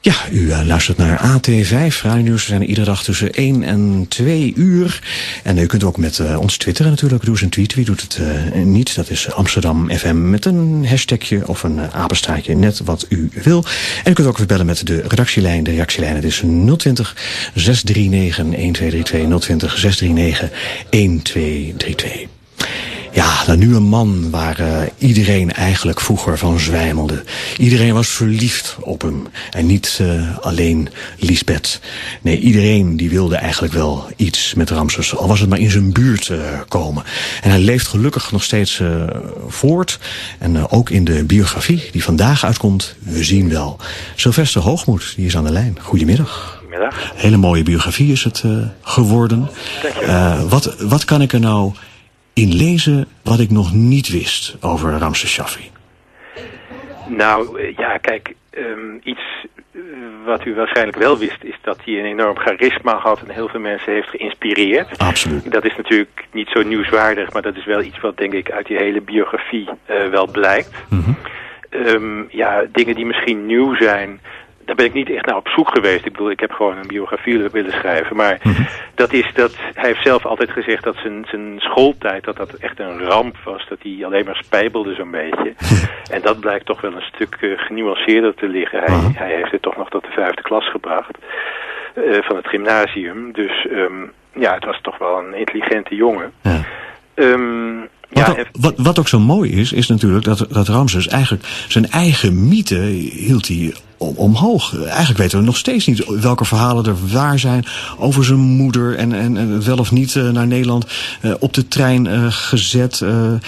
Ja, u luistert naar AT5 Radio Nieuws. We zijn er iedere dag tussen 1 en 2 uur. En u kunt ook met ons twitteren natuurlijk. Doe eens een tweet. Wie doet het niet? Dat is Amsterdam FM met een hashtagje of een apenstaartje. Net wat u wil. En u kunt ook weer bellen met de redactielijn. De reactielijn het is 020 639 1232. 020 639 1232. Ja, dan nu een man waar iedereen eigenlijk vroeger van zwijmelde. Iedereen was verliefd op hem. En niet alleen Liesbeth. Nee, iedereen die wilde eigenlijk wel iets met Ramses. Al was het maar in zijn buurt komen. En hij leeft gelukkig nog steeds voort. En ook in de biografie die vandaag uitkomt, we zien wel. Sylvester Hoogmoed, die is aan de lijn. Goedemiddag. Goedemiddag. Hele mooie biografie is het geworden. Wat kan ik er nou in lezen wat ik nog niet wist over Ramses Shaffi? Nou, ja, kijk, iets wat u waarschijnlijk wel wist is dat hij een enorm charisma had en heel veel mensen heeft geïnspireerd. Absoluut. Dat is natuurlijk niet zo nieuwswaardig, maar dat is wel iets wat denk ik uit die hele biografie wel blijkt. Mm-hmm. Ja, dingen die misschien nieuw zijn, daar ben ik niet echt naar op zoek geweest. Ik bedoel, ik heb gewoon een biografie willen schrijven. Maar dat is dat hij heeft zelf altijd gezegd dat zijn schooltijd, dat echt een ramp was. Dat hij alleen maar spijbelde zo'n beetje. En dat blijkt toch wel een stuk genuanceerder te liggen. Hij heeft het toch nog tot de 5e klas gebracht van het gymnasium. Dus ja, het was toch wel een intelligente jongen. Ja. Wat ook zo mooi is natuurlijk dat Ramses eigenlijk zijn eigen mythe hield hij omhoog. Eigenlijk weten we nog steeds niet welke verhalen er waar zijn over zijn moeder en wel of niet naar Nederland op de trein gezet.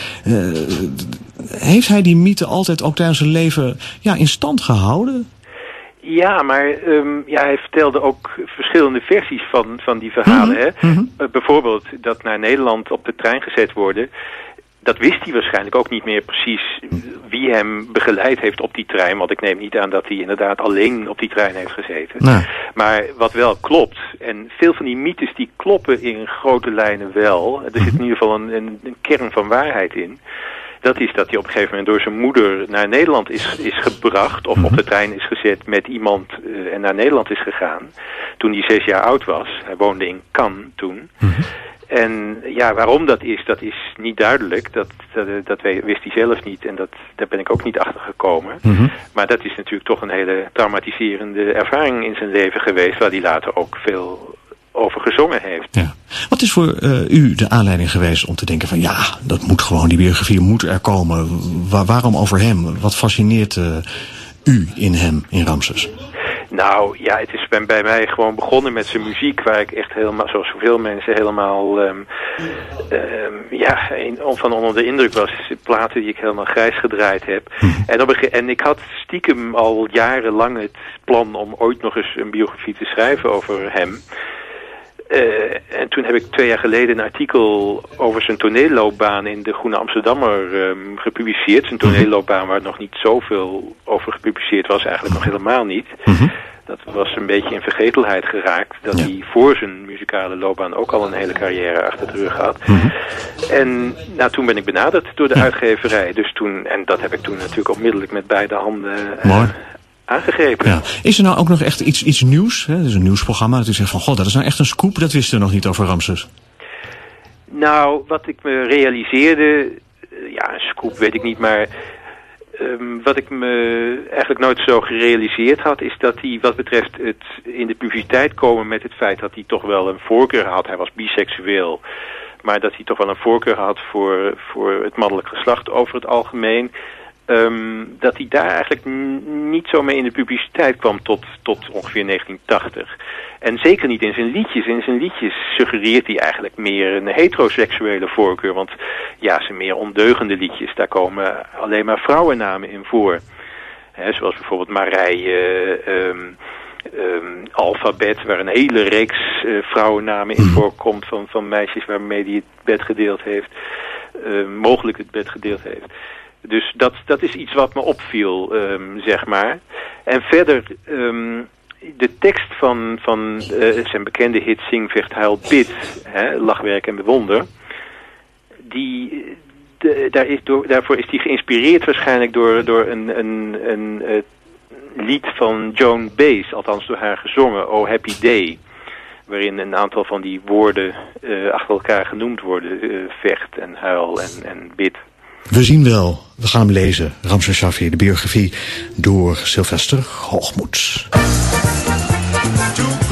Heeft hij die mythe altijd ook tijdens zijn leven in stand gehouden? Ja, maar hij vertelde ook verschillende versies van die verhalen. Mm-hmm. Bijvoorbeeld dat naar Nederland op de trein gezet worden. Dat wist hij waarschijnlijk ook niet meer precies wie hem begeleid heeft op die trein. Want ik neem niet aan dat hij inderdaad alleen op die trein heeft gezeten. Nee. Maar wat wel klopt, en veel van die mythes die kloppen in grote lijnen wel. Er zit in ieder geval een kern van waarheid in. Dat is dat hij op een gegeven moment door zijn moeder naar Nederland is gebracht. Of op de trein is gezet met iemand en naar Nederland is gegaan. Toen hij 6 jaar oud was. Hij woonde in Cannes toen. En ja, waarom dat is niet duidelijk. Dat wist hij zelf niet. En daar ben ik ook niet achter gekomen. Maar dat is natuurlijk toch een hele traumatiserende ervaring in zijn leven geweest. Waar hij later ook veel over gezongen heeft. Ja. Wat is voor u de aanleiding geweest om te denken van ja, dat moet gewoon, die biografie moet er komen. Waarom over hem? Wat fascineert u in hem, in Ramses? Nou ja, het is bij mij gewoon begonnen met zijn muziek, waar ik echt helemaal, zoals zoveel mensen, helemaal van onder de indruk was. Platen die ik helemaal grijs gedraaid heb. En ik had stiekem al jarenlang het plan om ooit nog eens een biografie te schrijven over hem. En toen heb ik 2 jaar geleden een artikel over zijn toneelloopbaan in de Groene Amsterdammer gepubliceerd. Zijn toneelloopbaan waar nog niet zoveel over gepubliceerd was, eigenlijk nog helemaal niet. Dat was een beetje in vergetelheid geraakt. Dat hij voor zijn muzikale loopbaan ook al een hele carrière achter de rug had. En toen ben ik benaderd door de uitgeverij. Dus en dat heb ik toen natuurlijk onmiddellijk met beide handen aangegrepen. Ja. Is er nou ook nog echt iets nieuws? Het is een nieuwsprogramma. Dat u zegt van, god, dat is nou echt een scoop. Dat wisten we nog niet over Ramses. Nou, wat ik me realiseerde, een scoop weet ik niet, maar wat ik me eigenlijk nooit zo gerealiseerd had, is dat hij wat betreft het in de publiciteit komen met het feit dat hij toch wel een voorkeur had. Hij was biseksueel, maar dat hij toch wel een voorkeur had voor het mannelijk geslacht over het algemeen. Dat hij daar eigenlijk niet zo mee in de publiciteit kwam tot ongeveer 1980. En zeker niet in zijn liedjes. In zijn liedjes suggereert hij eigenlijk meer een heteroseksuele voorkeur. Want ja, zijn meer ondeugende liedjes, daar komen alleen maar vrouwennamen in voor. Zoals bijvoorbeeld Marije, Alfabet, waar een hele reeks vrouwennamen in voorkomt van meisjes waarmee hij het bed gedeeld heeft. Mogelijk het bed gedeeld heeft. Dus dat is iets wat me opviel, zeg maar. En verder, de tekst van zijn bekende hit Zing, Vecht, Huil, Bid, Lach, Werk en Bewonder, daarvoor is hij geïnspireerd waarschijnlijk door lied van Joan Baez, althans door haar gezongen, Oh Happy Day. Waarin een aantal van die woorden achter elkaar genoemd worden. Vecht en huil en bid. We zien wel, we gaan hem lezen. Ramses Shaffi, de biografie door Sylvester Hoogmoed.